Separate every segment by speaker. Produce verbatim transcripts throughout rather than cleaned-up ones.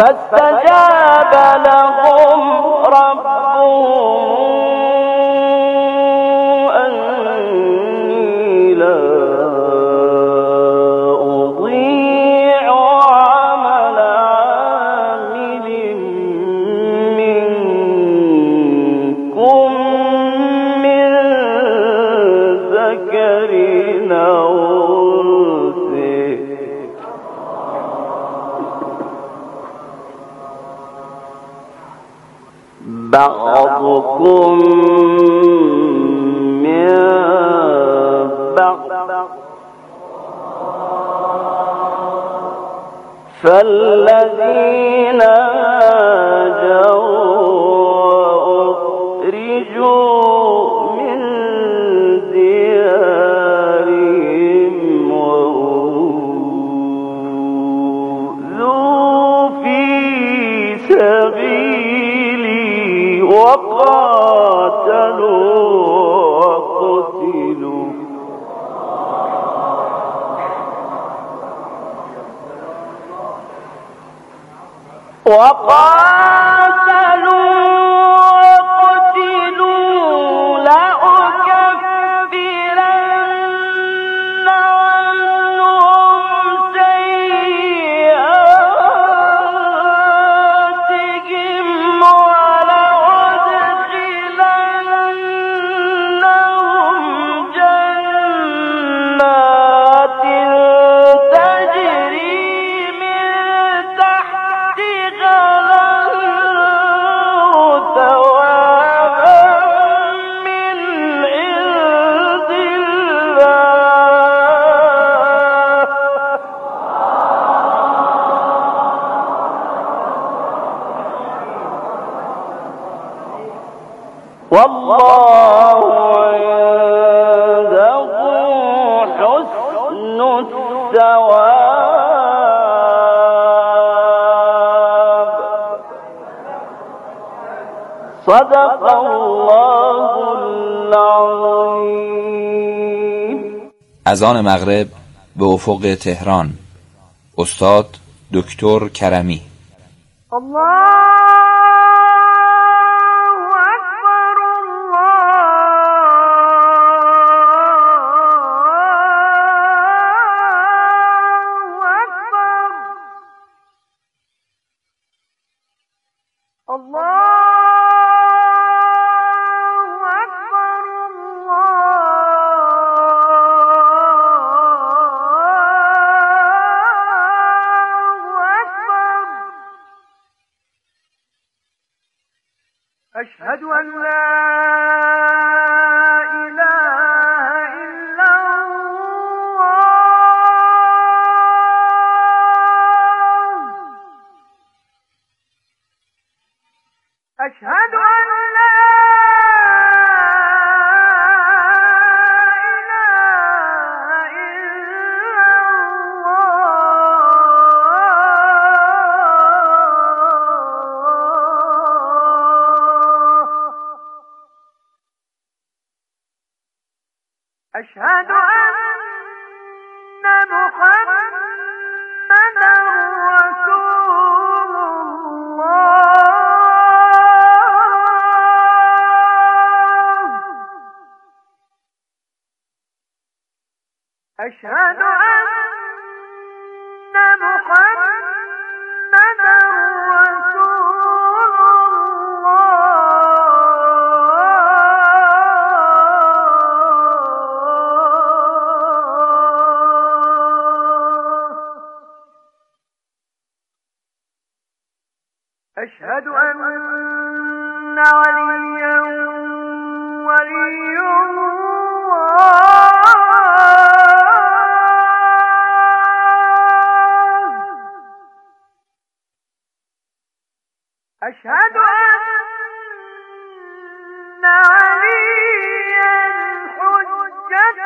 Speaker 1: فاستجاب لهم ربهم أني لا أضيع عمل عامل منكم من ذكر أو أنثى بعضكم من بعض فالذين هاجروا وأخرجوا من ديارهم وأوذوا في سبيلي وقاتلوا وقتلوا وقاتلوا وقتلوا لأكفرن عنهم سيئاتهم ولأدخلنهم جنات تجري من تحتها الأنهار ثوابا من عند الله والله عنده حسن الثواب. صدق الله العظيم.
Speaker 2: اذان مغرب به افق تهران. استاد دکتر کرمی.
Speaker 1: الله أشهد أن لا إله إلا الله. أشهد أن لا إله إلا الله. أشهد أن محمدا رسول الله. أشهد أن محمدا رسول أشهد أن عليا ولي الله. أشهد أن عليا حجة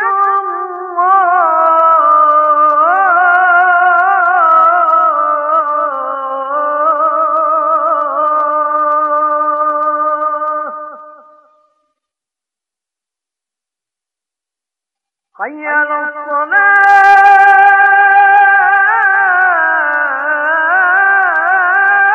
Speaker 1: حي على الصلاة.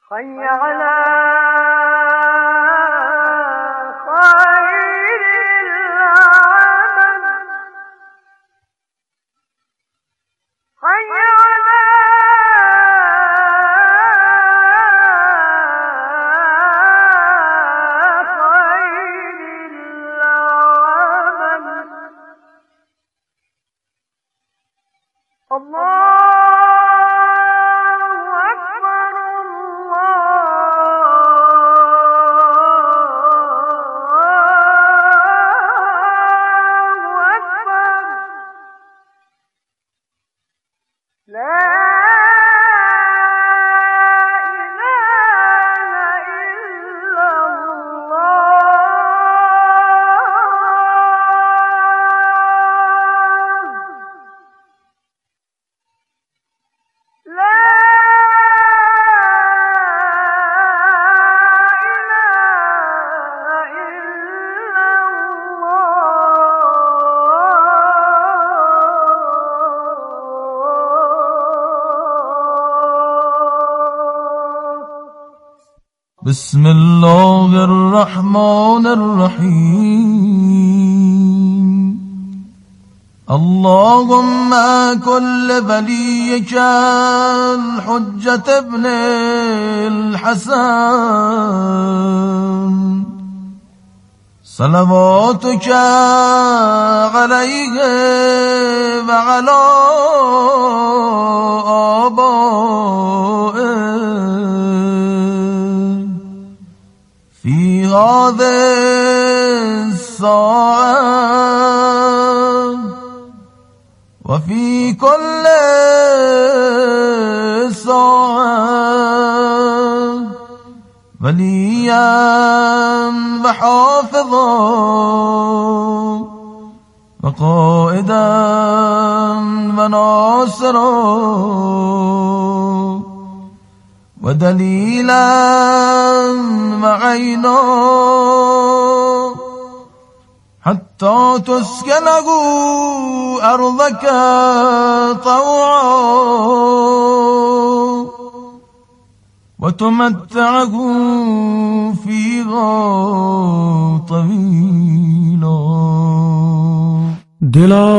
Speaker 1: حي على خير العمل حي على خير العمل الله
Speaker 3: بسم الله الرحمن الرحيم اللهم كل وليك الحجة ابن الحسن صلواتك عليه وعلى آبائه في هذه الساعة وفي كل ساعة وليا وحافظا وقائدا وناصرا ودليلا وعينا حتى تسكنه أرضك طوعا وتمتعه فيها طويلا
Speaker 4: دلا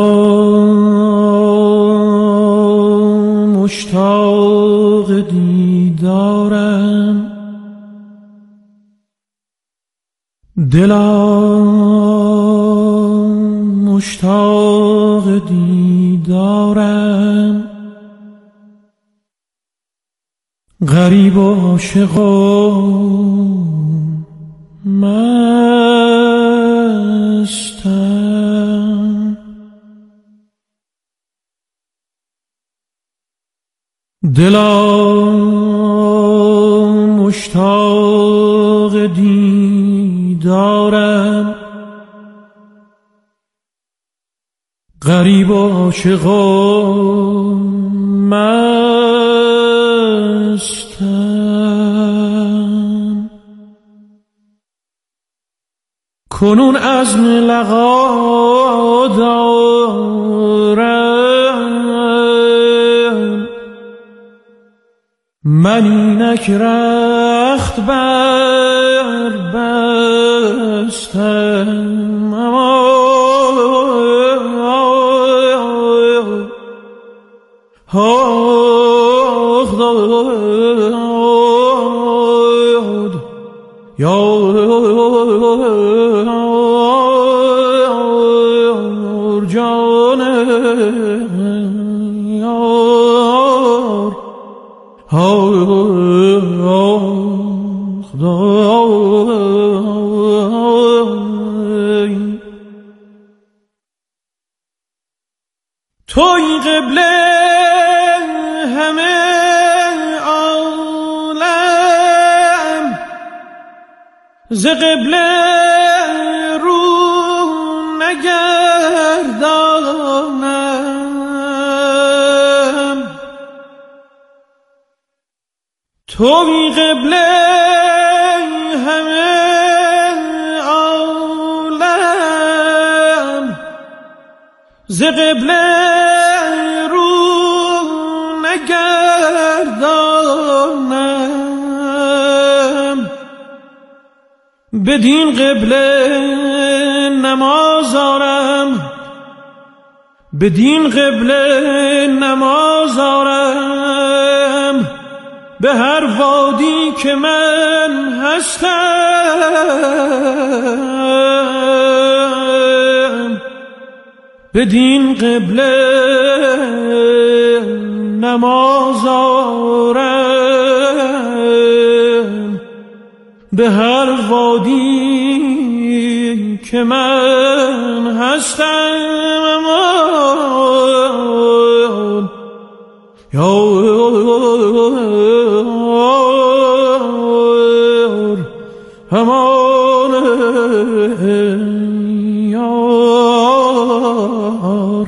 Speaker 4: مشتاق دیدارم دلا مشتاق دیدارم غریب و عاشق و مستم دلا مشتاق دیدارم غریب و عاشق و مستم کنون عزم لقا دارم من اینک رخت بر بستم آخ داد یار جان یار آخ داد توی قبله همه عالم ز قبله رو نگردانم توی قبله همه عالم ز قبله رو نگردانم. نگردانم بدین قبله نماز آرم، بدین قبله نماز آرم، به هر وادی که من هستم. بدین قبله نماز آرم، به هر وادی که من هستم. یار همان یار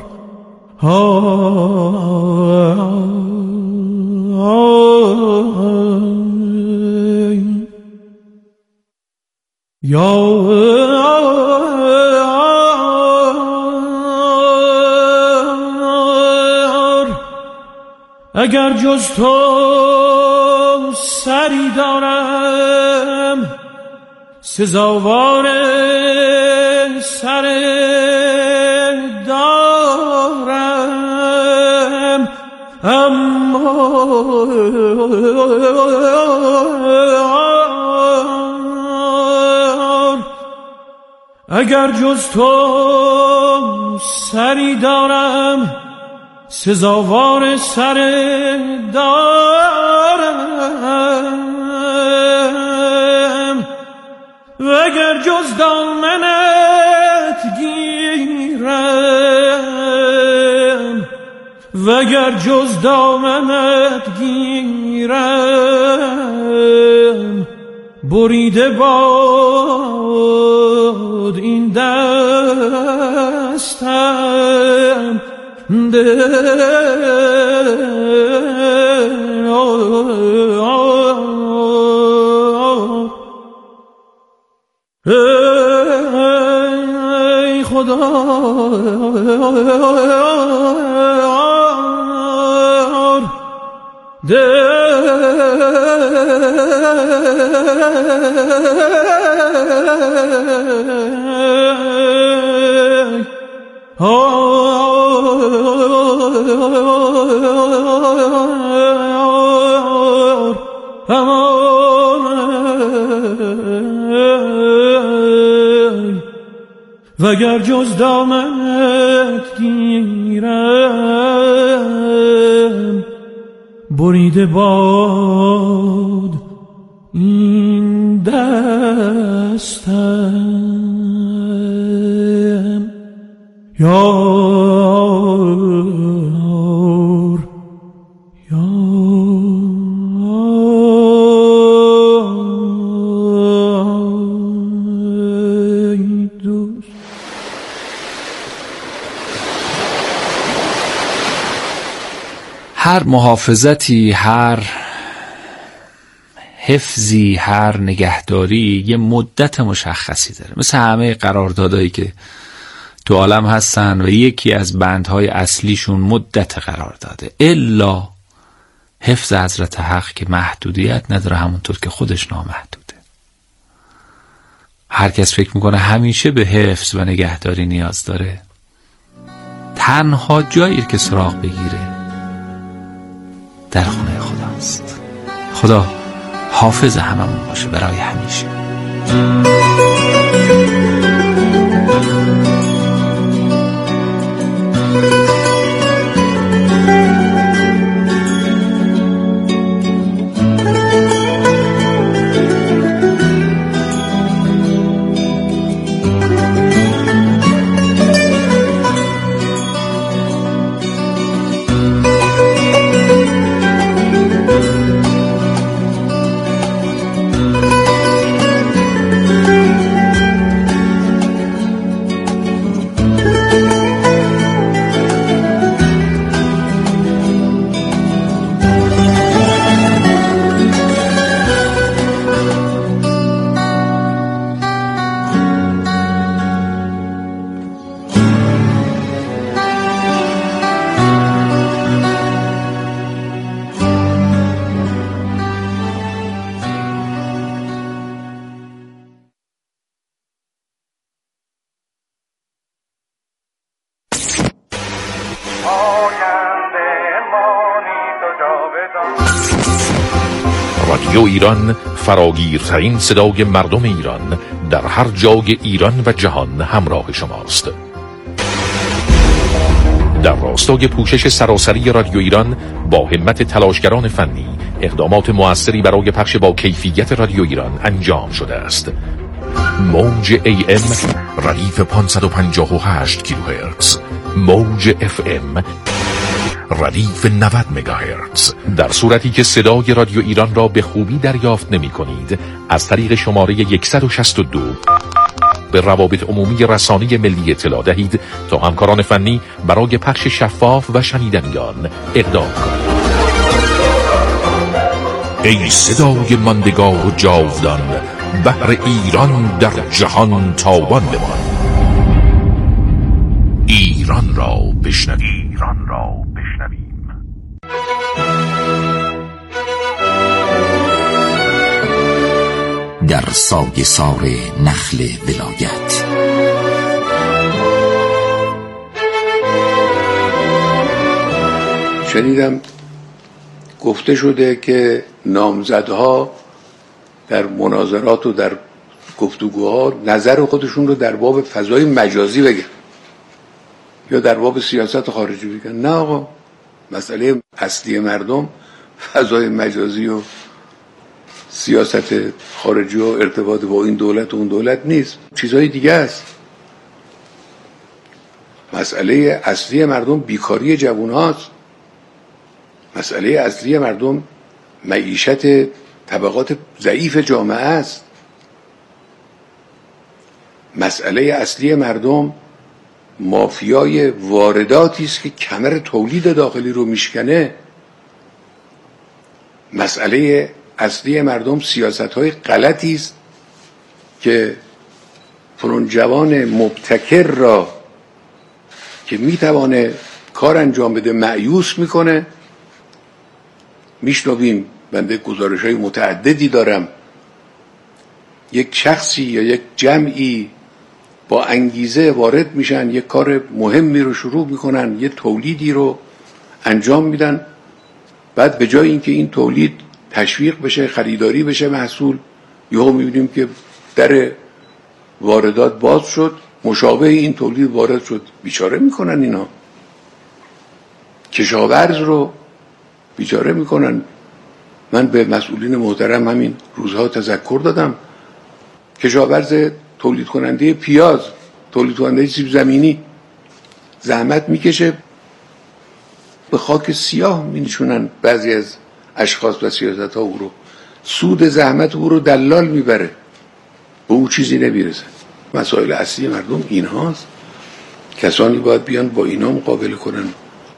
Speaker 4: یار اگر جز تو سری دارم، سزاوار سر دارم، اما اگر جز تو سری دارم، سزاوار سر دارم، وگر جز دامنت گیرم، وگر جز دامنت گیرم، بریده باد این دستم، ای خدا وگر جز دامنت گیرم، بریده باد این دستم. یار یار دوست.
Speaker 2: هر محافظتی، هر حفظی، هر نگهداری یه مدت مشخصی داره، مثل همه قراردادهایی که تو عالم هستن و یکی از بندهای اصلیشون مدت قرارداده، الا حفظ حضرت حق که محدودیت نداره، همونطور که خودش نامحدوده. هر کس فکر میکنه همیشه به حفظ و نگهداری نیاز داره، تنها جایی که سراغ بگیره در خونه خداست. خدا حافظ هممون باشه برای همیشه.
Speaker 5: رادیو ایران، فراگیرترین صدای مردم ایران، در هر جای ایران و جهان همراه شماست. در راستای پوشش سراسری رادیو ایران با همت تلاشگران فنی اقدامات موثری برای پخش با کیفیت رادیو ایران انجام شده است. موج ای ام ردیف پانصد و پنجاه و هشت کیلوهرتز، موج اف ام ردیف نود مگاهرتز. در صورتی که صدای رادیو ایران را به خوبی دریافت نمی کنید، از طریق شماره صد و شصت و دو به روابط عمومی رسانه ملی اطلاع دهید تا همکاران فنی برای پخش شفاف و شنیدنیان اقدام کنند. ای صدای ماندگار و جاودان، بهر ایران در جهان تابان بمان. ایران را بشنویم، ایران را بشنویم.
Speaker 6: در سایه سار نخل ولایت.
Speaker 7: شنیدم گفته شده که نامزدها در مناظرات و در گفتگوها نظر خودشون رو در باب فضای مجازی بگن یا در باب سیاست خارجی بگن. نه آقا، مسئله اصلی مردم فضای مجازی و سیاست خارجی و ارتباط با این دولت و اون دولت نیست، چیزهای دیگه است. مسئله اصلی مردم بیکاری جوان هاست. مسئله اصلی مردم معیشت طبقات ضعیف جامعه است. مسئله اصلی مردم مافیای وارداتی است که کمر تولید داخلی رو میشکنه. مسئله اصلی مردم سیاست‌های غلطی است که فلان جوان مبتکر را که میتوانه کار انجام بده مایوس میکنه. میشنویم، بنده گزارش‌های متعددی دارم، یک شخصی یا یک جمعی با انگیزه وارد میشن، یک کار مهمی رو شروع میکنن، یک تولیدی رو انجام میدن، بعد به جای اینکه این تولید تشویق بشه، خریداری بشه محصول، یهو میبینیم که در واردات باز شد، مشابه این تولید وارد شد. بیچاره میکنن اینا، کشاورز رو بیچاره میکنن. من به مسئولین محترم همین روزها تذکر دادم. کشاورز تولید کننده پیاز، تولید کننده سیب زمینی زحمت میکشه، به خاک سیاه مینشونن بعضی از اشخاص و سیاست ها او رو. سود زحمت او رو دلال میبره، به او چیزی نمیرسه. مسائل اصلی مردم این هاست. کسانی باید بیان با اینا مقابله کنن.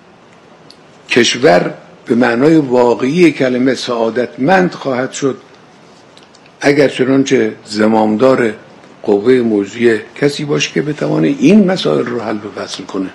Speaker 7: کشور به معنای واقعی کلمه سعادتمند خواهد شد اگر چنانچه زمامدار قوه موجودی کسی باشه که بتوانه این مسائل رو حل و فصل کنه.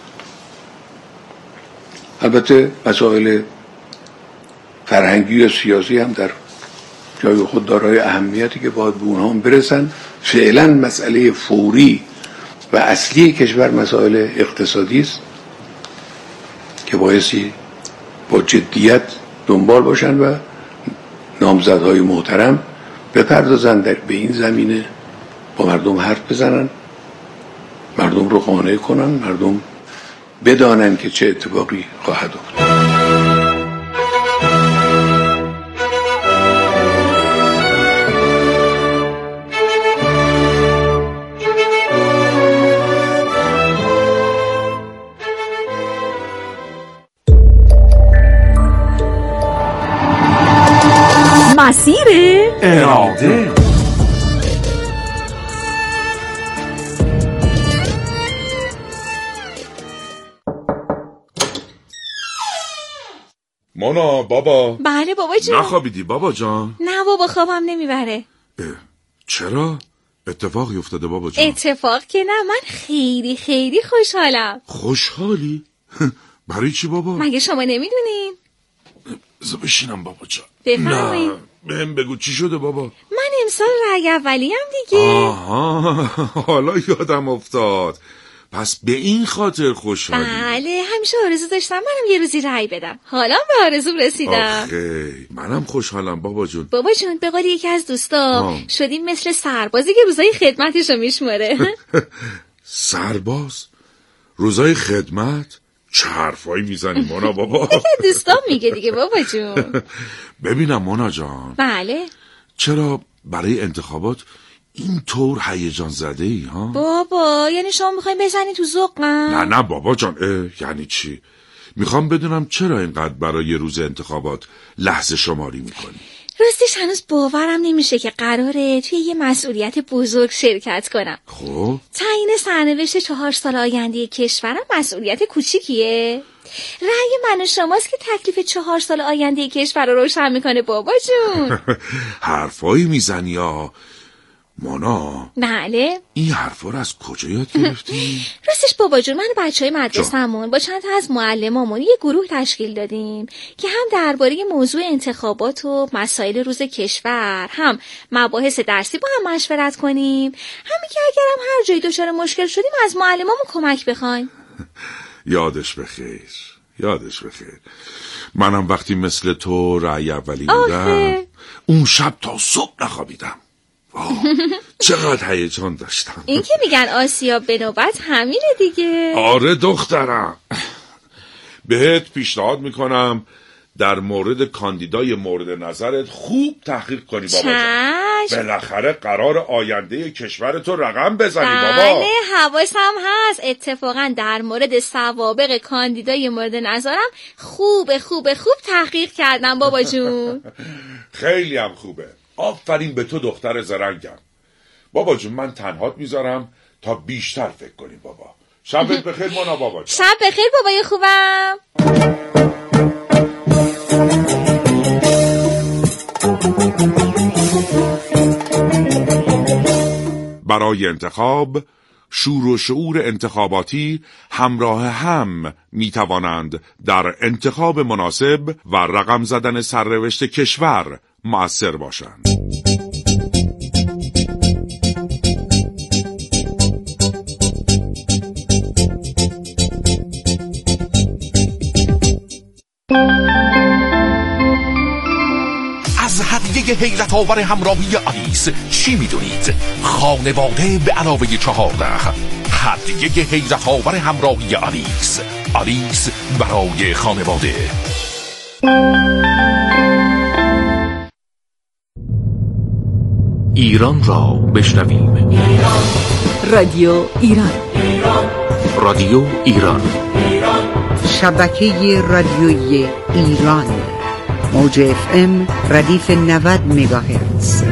Speaker 7: البته مسائل فرهنگی و سیاسی هم در جای خود دارای اهمیتی که باید به اونها هم برسن. فعلا مسئله فوری و اصلی کشور مسائل اقتصادی است که بایستی با جدیت دنبال باشن و نامزدهای محترم بپردازن در به این زمینه، با مردم حرف بزنن، مردم رو قانع کنن، مردم بدانن که چه اتفاقی خواهد افتاد.
Speaker 8: مسیر
Speaker 4: اراده.
Speaker 9: مونا بابا.
Speaker 8: بله بابا جان.
Speaker 9: نخوابیدی بابا جان؟
Speaker 8: نه بابا، خوابم نمیبره.
Speaker 9: چرا؟ اتفاقی افتاده بابا جان؟
Speaker 8: اتفاق که نه، من خیلی خیلی خوشحالم.
Speaker 9: خوشحالی؟ برای چی بابا؟
Speaker 8: مگه شما نمیدونین؟
Speaker 9: بذار بشینم بابا جان.
Speaker 8: بفرمایید.
Speaker 9: نه بهم بگو چی شده بابا؟
Speaker 8: من امسال رگ اولیم دیگه.
Speaker 9: آها حالا یادم افتاد. پس به این خاطر خوشحالی؟
Speaker 8: بله، همیشه آرزو داشتم منم یه روزی رأی بدم. حالا به آرزوم رسیدم.
Speaker 9: آخه منم خوشحالم بابا جون.
Speaker 8: بابا جون به قول یکی از دوستام شدیم مثل سربازی که روزای خدمتشو میشماره.
Speaker 9: سرباز؟ روزای خدمت؟ چه حرفایی میزنی مونا بابا؟
Speaker 8: دوستام میگه دیگه بابا جون.
Speaker 9: ببینم مونا جان.
Speaker 8: بله.
Speaker 9: چرا برای انتخابات این طور هیجان زده ای ها؟
Speaker 8: بابا یعنی شما میخوایم بزنی تو ذوقم؟
Speaker 9: نه نه بابا جان. یعنی چی؟ میخوام بدونم چرا اینقدر برای روز انتخابات لحظه شماری میکنی؟
Speaker 8: راستش هنوز باورم نمیشه که قراره توی یه مسئولیت بزرگ شرکت کنم.
Speaker 9: خب
Speaker 8: تعیین سرنوشت چهار سال آینده کشورم مسئولیت کوچیکیه؟ رأی من و شماست که تکلیف چهار سال آینده کشور رو روشن میکنه بابا جون.
Speaker 9: حرفایی میزنی ها مونا.
Speaker 8: بله.
Speaker 9: این حرفا رو از کجا یاد گرفتی؟
Speaker 8: راستش بابا جون من و بچهای مدرسه‌مون با چند تا از معلمامون یه گروه تشکیل دادیم که هم درباره موضوع انتخابات و مسائل روز کشور، هم مباحث درسی با هم مشورت کنیم، همین که اگرم هر جایی دچار مشکل شدیم از معلمامون کمک بخوایم.
Speaker 9: یادش بخیر، یادش بخیر. منم وقتی مثل تو رأی اولی بودم اون شب تا صبح نخوابیدم. چقدر هیجان داشتم.
Speaker 8: این که میگن آسیا به نوبت همینه دیگه.
Speaker 9: آره دخترم. بهت پیشنهاد میکنم در مورد کاندیدای مورد نظرت خوب تحقیق کنی بابا جان. بالاخره قرار آینده کشور تو رقم بزنی بابا.
Speaker 8: بله حواسم هست. اتفاقا در مورد سوابق کاندیدای مورد نظرم خوب خوب خوب تحقیق کردم بابا جون.
Speaker 9: خیلی هم خوبه. آفرین به تو دختر زرنگم. بابا جون من تنهات میذارم تا بیشتر فکر کنیم بابا. شبت بخیر مونا بابا جون.
Speaker 8: شب بخیر بابای خوبم.
Speaker 9: برای انتخاب شور و شعور انتخاباتی همراه هم می توانند در انتخاب مناسب و رقم زدن سرنوشت کشور مؤثر باشند.
Speaker 5: از هدیه حیرت آور همراهی آلیس چی میدونید؟ خانواده به علاوه چهارده. هدیه حیرت آور همراهی آلیس. آلیس برای خانواده. ایران را بشنویم.
Speaker 10: رادیو ایران.
Speaker 5: رادیو ایران.
Speaker 11: شبکه رادیویی ایران. موج اف ام ردیف نود مگاهرتز.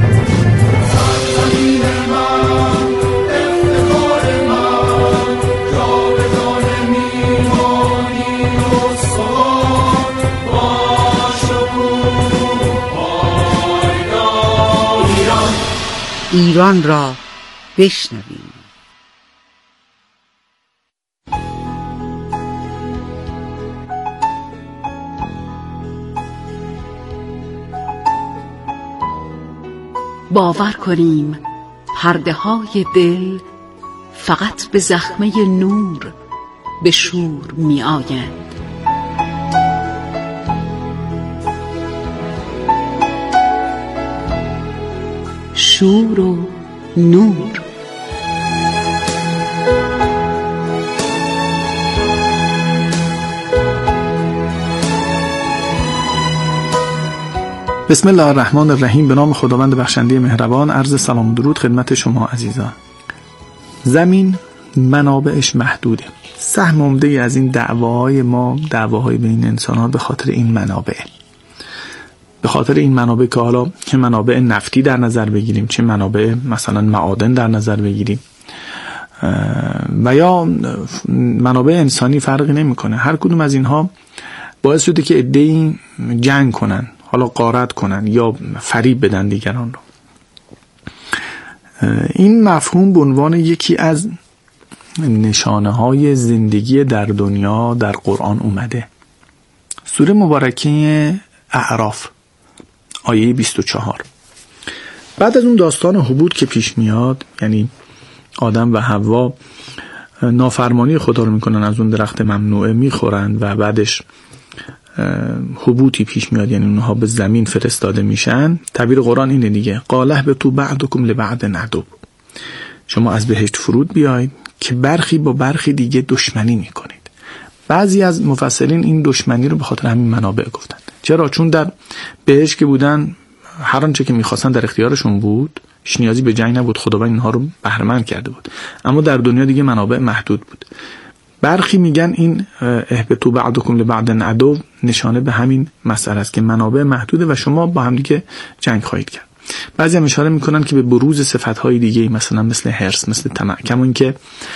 Speaker 11: ایران را بشنویم.
Speaker 10: باور کنیم پرده های دل فقط به زخمه نور به شور می آیند. شور و نور.
Speaker 12: بسم الله الرحمن الرحیم. به نام خداوند بخشنده مهربان. عرض سلام و درود خدمت شما عزیزان. زمین منابعش محدوده. سهم عمده از این دعواهای ما، دعواهای بین انسان‌ها به خاطر این منابع. به خاطر این منابع که حالا چه منابع نفتی در نظر بگیریم، چه منابع مثلا معادن در نظر بگیریم و یا منابع انسانی، فرقی نمی‌کنه. هر کدوم از اینها باعث شده که عده‌ای جنگ کنن، حالا غارت کنن یا فریب بدن دیگران رو. این مفهوم به عنوان یکی از نشانه های زندگی در دنیا در قرآن اومده. سوره مبارکه اعراف آیه بیست و چهار. بعد از اون داستان هبوط که پیش میاد، یعنی آدم و حوا نافرمانی خدا رو میکنن، از اون درخت ممنوعه میخورن و بعدش حبوطی پیش میاد، یعنی اونها به زمین فرستاده میشن. تعبیر قرآن اینه دیگه، قاله به تو بعدکم لبعد ندب، شما از بهشت فرود بیاید که برخی با برخی دیگه دشمنی میکنید. بعضی از مفسرین این دشمنی رو به خاطر همین منابع گفتن. چرا؟ چون در بهشت که بودن هر آنچه که میخواستن در اختیارشون بود، هیچ نیازی به جنگ نبود، خداوند اینها رو بهره مند کرده بود. اما در دنیا دیگه منابع محدود بود. برخی میگن این اهبطوا بعضکم لبعض عدو نشانه به همین مسئله است که منابع محدوده و شما با هم دیگه جنگ خواهید کرد. بعضی هم اشاره میکنن که به بروز صفتهای دیگه، مثلا مثل حرص، مثل طمع. کما اینکه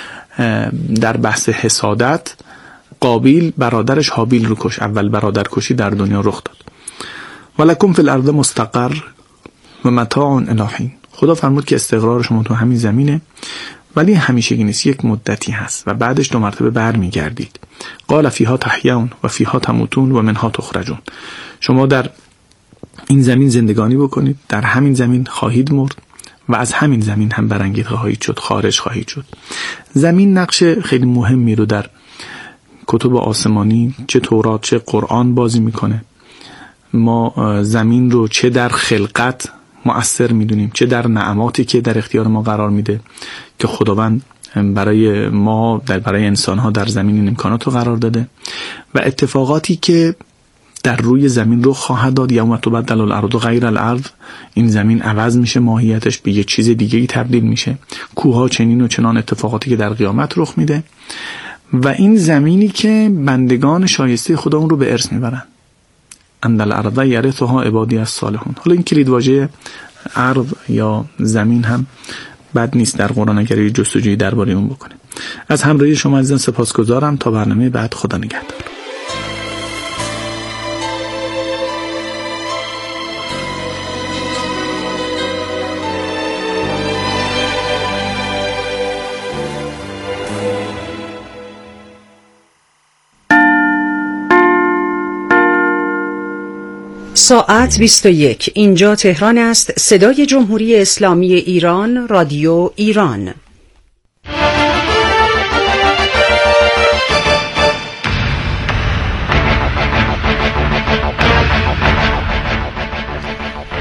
Speaker 12: در بحث حسادت قابیل برادرش حابیل رو کش، اول برادر کشی در دنیا رخ داد. ولکم فی الارض مستقر و متاع الی حین. خدا فرمود که استقرار شما تو همین زمینه، ولی همیشگی نیست، یک مدتی هست و بعدش دو مرتبه برمیگردید. قال فیها تحیون و فیها تموتون و منها تخرجون. شما در این زمین زندگانی بکنید، در همین زمین خواهید مرد و از همین زمین هم برانگیخته خواهید شد، خارج خواهید شد. زمین نقش خیلی مهمی رو در کتب آسمانی، چه تورات چه قرآن بازی میکنه. ما زمین رو چه در خلقت مؤثر میدونیم، چه در نعماتی که در اختیار ما قرار میده که خداوند برای ما، در برای انسانها در زمین این امکانات رو قرار داده، و اتفاقاتی که در روی زمین رو خواهد داد. یوم تبدل الارض غیر الارض، این زمین عوض میشه، ماهیتش به یه چیز دیگه ای تبدیل میشه. کوها چنین و چنان اتفاقاتی که در قیامت رخ میده، و این زمینی که بندگان شایسته خدا اون رو به ارث میبرن. ان الارض یرثها عبادی الصالحون. حالا این کلید واژه ارض یا زمین هم بد نیست در قرآن اگر یه جستجویی درباره اون بکنیم. از همراهی شما عزیزان سپاسگزارم. تا برنامه بعد، خدا نگهدار.
Speaker 11: ساعت بیست و یک. اینجا تهران است. صدای جمهوری اسلامی ایران، رادیو ایران.